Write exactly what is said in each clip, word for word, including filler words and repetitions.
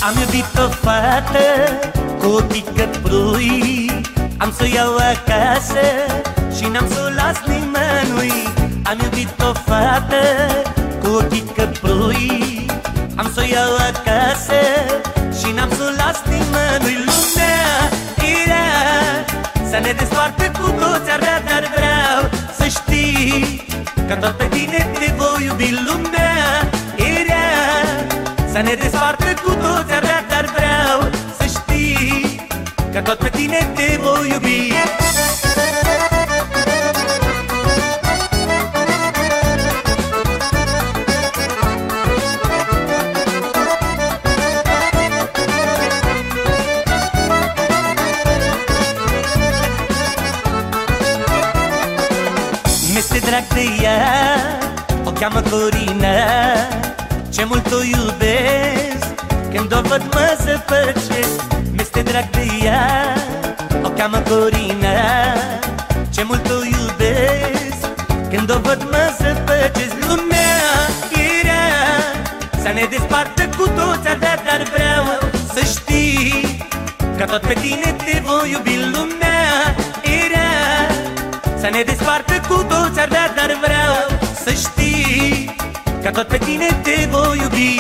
Am iubit o fată cu ochii căprui, am să o iau acasă și n-am să o las nimănui. Am iubit o fată cu ochii căprui, am să o iau acasă și n-am să o las nimănui. Lumea era să ne despartă cu toți, ar vrea, dar vreau să știi că tot pe tine te voi iubi. Lumea era să ne despartă cu toți, ar vrea, dar vreau să știi că tot pe tine te voi iubi. Mi-este drag de ea, o cheamă Corina, ce mult o iubesc, când o văd mă zăpăcesc. Mi-este drag de ea, o cheamă Corina, ce mult o iubesc, când o văd mă zăpăcesc. Lumea era să ne despartă cu toți, ar vrea, dar vreau să știi că tot pe tine te voi iubi. Lumea era să ne despartă cu toți, ar vrea, dar vreau să știi că tot pe tine te voi iubi.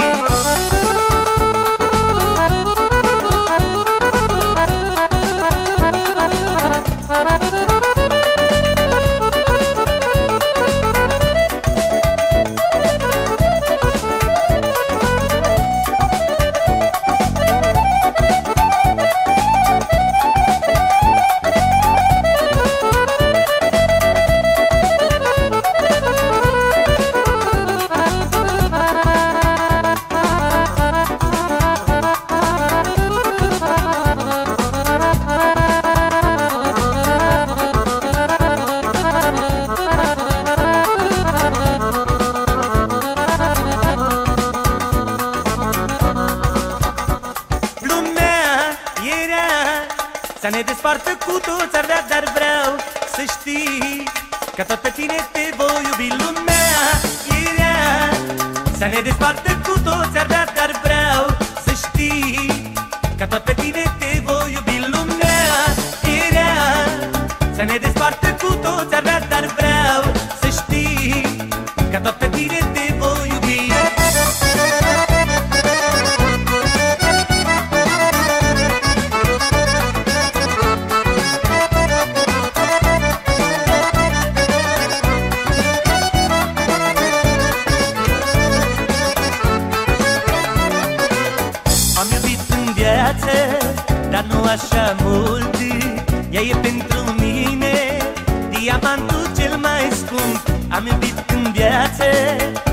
Să ne despartă cu toți, ar vrea, dar vreau să știi că tot pe tine te voi iubi. Lumea era să ne despartă cu toți, ar vrea, dar vreau să știi că tot pe tine te voi iubi. Lumea era să ne despartă cu toți, ar vrea, dar vreau să știi că tot pe tine te voi iubi. Am iubit în viață, dar nu așa mult. Ea e pentru mine diamantul cel mai scump. Am iubit în viață,